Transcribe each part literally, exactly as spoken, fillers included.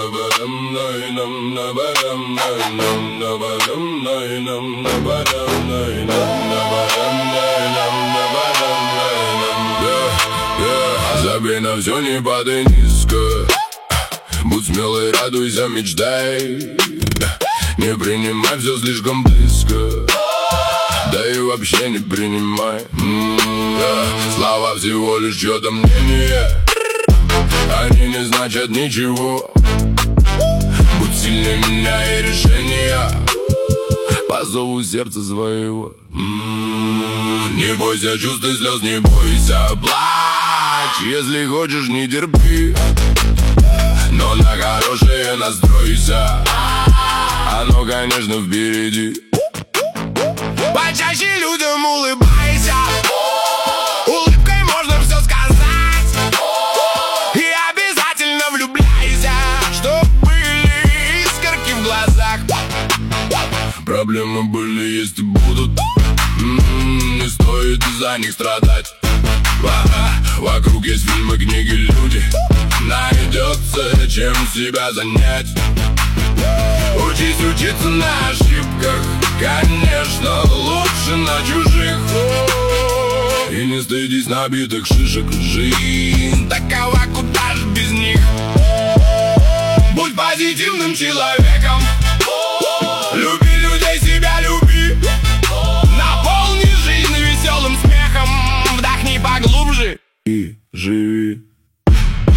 Забей на все, не падай низко. Будь смелый, радуйся, мечтай. Не принимай все слишком близко. Да и вообще не принимай. М-м-м, слова всего лишь чье-то мнение. Они не значат ничего. Будь сильнее меня и решения по зову сердца своего. М-м-м, не бойся чувств и слез, не бойся плачь. Если хочешь, не терпи, но на хорошее настройся. Оно, конечно, впереди. Почаще людям улыбайся. Улыбкой можно все сказать. И обязательно влюбляйся, чтоб были искорки в глазах. Проблемы были, есть и будут. М-м, не стоит из-за них страдать. Вокруг есть фильмы, книги, люди. Найдется чем себя занять. Учись учиться на ошибках. Конечно, лучше на чужих. И не стыдись набитых шишек. Жизнь такова, куда ж без них. Будь позитивным человеком. Люби людей, себя люби. Наполни жизнь веселым смехом. Вдохни поглубже и живи.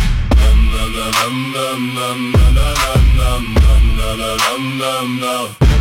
No, no, no, no, no, no, no, no, no, no, no, no.